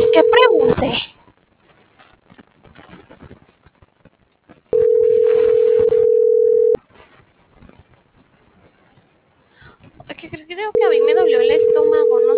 ¿Qué pregunté? Es que creo que a mí me dolió el estómago,